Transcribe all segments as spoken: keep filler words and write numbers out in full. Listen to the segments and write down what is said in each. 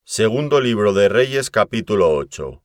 Segundo libro de Reyes, capítulo ocho.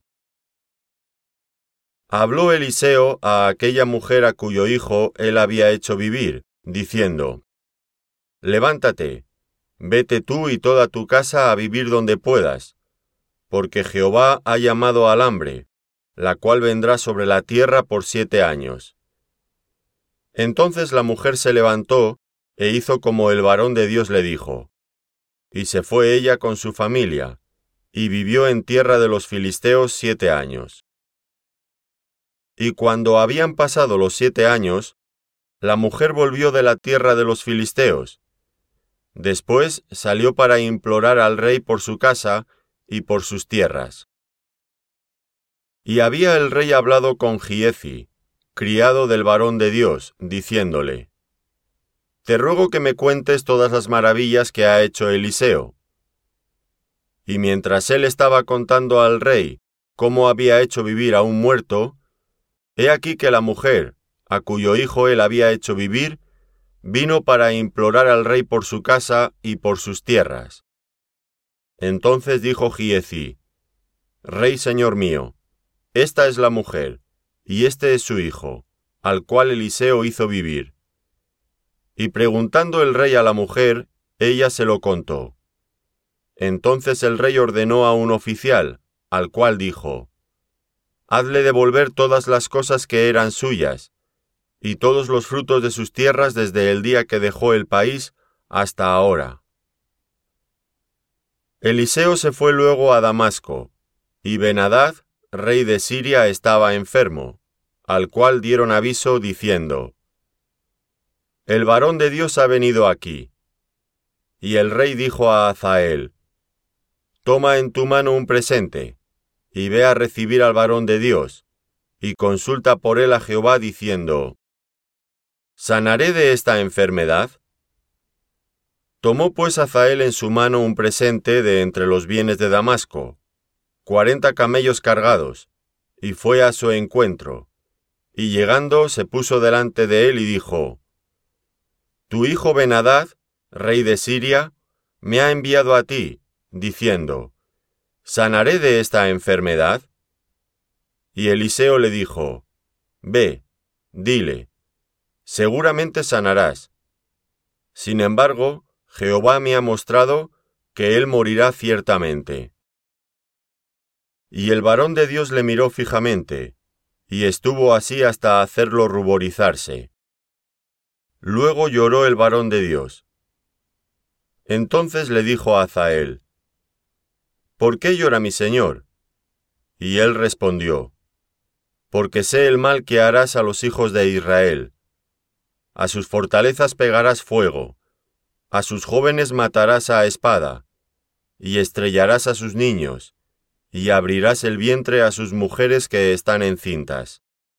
Habló Eliseo a aquella mujer a cuyo hijo él había hecho vivir, diciendo: Levántate, vete tú y toda tu casa a vivir donde puedas, porque Jehová ha llamado al hambre, la cual vendrá sobre la tierra por siete años. Entonces la mujer se levantó e hizo como el varón de Dios le dijo. Y se fue ella con su familia, y vivió en tierra de los filisteos siete años. Y cuando habían pasado los siete años, la mujer volvió de la tierra de los filisteos. Después salió para implorar al rey por su casa y por sus tierras. Y había el rey hablado con Giezi, criado del varón de Dios, diciéndole: Te ruego que me cuentes todas las maravillas que ha hecho Eliseo. Y mientras él estaba contando al rey cómo había hecho vivir a un muerto, he aquí que la mujer, a cuyo hijo él había hecho vivir, vino para implorar al rey por su casa y por sus tierras. Entonces dijo Giezi: Rey señor mío, esta es la mujer, y este es su hijo, al cual Eliseo hizo vivir. Y preguntando el rey a la mujer, ella se lo contó. Entonces el rey ordenó a un oficial, al cual dijo: Hazle devolver todas las cosas que eran suyas, y todos los frutos de sus tierras desde el día que dejó el país hasta ahora. Eliseo se fue luego a Damasco, y Ben-Hadad, rey de Siria, estaba enfermo, al cual dieron aviso diciendo: El varón de Dios ha venido aquí. Y el rey dijo a Hazael: Toma en tu mano un presente, y ve a recibir al varón de Dios, y consulta por él a Jehová diciendo: ¿Sanaré de esta enfermedad? Tomó pues Hazael en su mano un presente de entre los bienes de Damasco, cuarenta camellos cargados, y fue a su encuentro, y llegando se puso delante de él y dijo: Tu hijo Ben-Hadad, rey de Siria, me ha enviado a ti, diciendo: ¿Sanaré de esta enfermedad? Y Eliseo le dijo: Ve, dile, seguramente sanarás. Sin embargo, Jehová me ha mostrado que él morirá ciertamente. Y el varón de Dios le miró fijamente, y estuvo así hasta hacerlo ruborizarse. Luego lloró el varón de Dios. Entonces le dijo a Hazael: ¿Por qué llora mi señor? Y él respondió: Porque sé el mal que harás a los hijos de Israel. A sus fortalezas pegarás fuego, a sus jóvenes matarás a espada, y estrellarás a sus niños, y abrirás el vientre a sus mujeres que están encintas.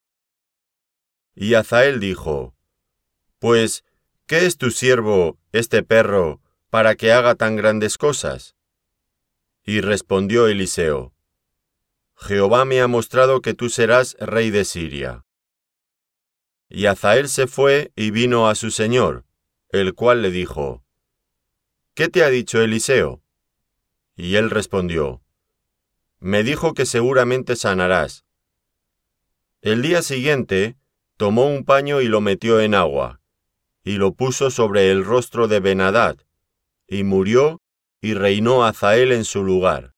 Y Hazael dijo: Pues, ¿qué es tu siervo, este perro, para que haga tan grandes cosas? Y respondió Eliseo: Jehová me ha mostrado que tú serás rey de Siria. Y Hazael se fue y vino a su señor, el cual le dijo: ¿Qué te ha dicho Eliseo? Y él respondió: Me dijo que seguramente sanarás. El día siguiente tomó un paño y lo metió en agua, y lo puso sobre el rostro de Ben-Hadad, y murió, y reinó Hazael en su lugar.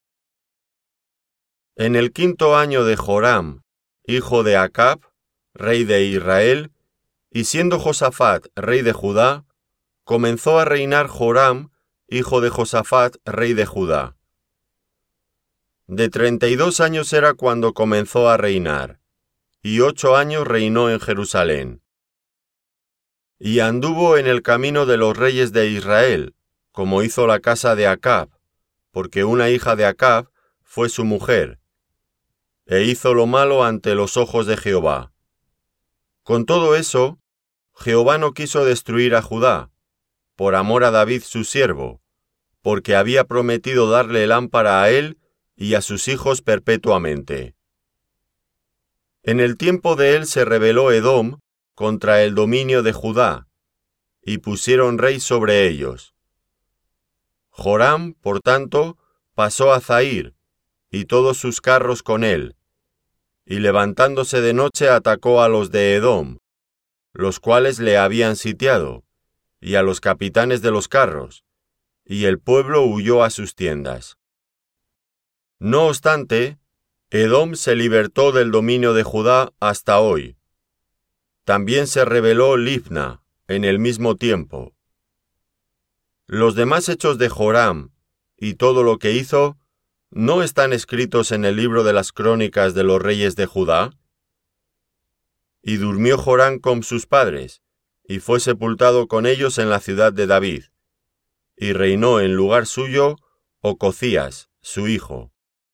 En el quinto año de Joram, hijo de Acab, rey de Israel, y siendo Josafat rey de Judá, comenzó a reinar Joram, hijo de Josafat rey de Judá. De treinta y dos años era cuando comenzó a reinar, y ocho años reinó en Jerusalén. Y anduvo en el camino de los reyes de Israel, como hizo la casa de Acab, porque una hija de Acab fue su mujer, e hizo lo malo ante los ojos de Jehová. Con todo eso, Jehová no quiso destruir a Judá, por amor a David su siervo, porque había prometido darle lámpara a él y a sus hijos perpetuamente. En el tiempo de él se rebeló Edom contra el dominio de Judá, y pusieron rey sobre ellos. Joram, por tanto, pasó a Zair, y todos sus carros con él, y levantándose de noche atacó a los de Edom, los cuales le habían sitiado, y a los capitanes de los carros, y el pueblo huyó a sus tiendas. No obstante, Edom se libertó del dominio de Judá hasta hoy. También se rebeló Libna en el mismo tiempo. Los demás hechos de Joram y todo lo que hizo, ¿no están escritos en el libro de las crónicas de los reyes de Judá? Y durmió Joram con sus padres, y fue sepultado con ellos en la ciudad de David, y reinó en lugar suyo Ocozías, su hijo.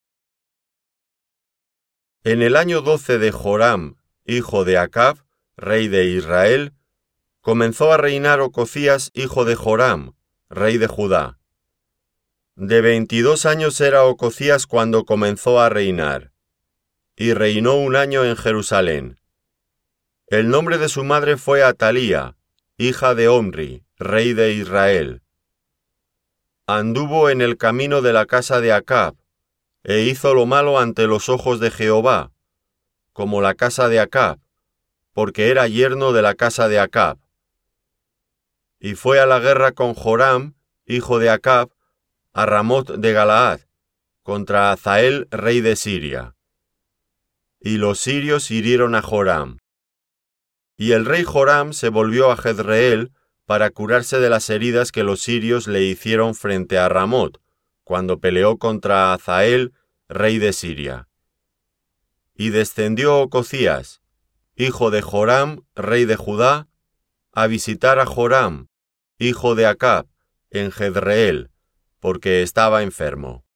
En el año doce de Joram, hijo de Acab, rey de Israel, comenzó a reinar Ocozías, hijo de Joram, rey de Judá. De veintidós años era Ocozías cuando comenzó a reinar, y reinó un año en Jerusalén. El nombre de su madre fue Atalía, hija de Omri, rey de Israel. Anduvo en el camino de la casa de Acab, e hizo lo malo ante los ojos de Jehová, como la casa de Acab, porque era yerno de la casa de Acab. Y fue a la guerra con Joram, hijo de Acab, a Ramot de Galaad, contra Hazael, rey de Siria. Y los sirios hirieron a Joram. Y el rey Joram se volvió a Jezreel para curarse de las heridas que los sirios le hicieron frente a Ramot, cuando peleó contra Hazael, rey de Siria. Y descendió Ocozías, hijo de Joram, rey de Judá, a visitar a Joram, hijo de Acab, en Jezreel, porque estaba enfermo.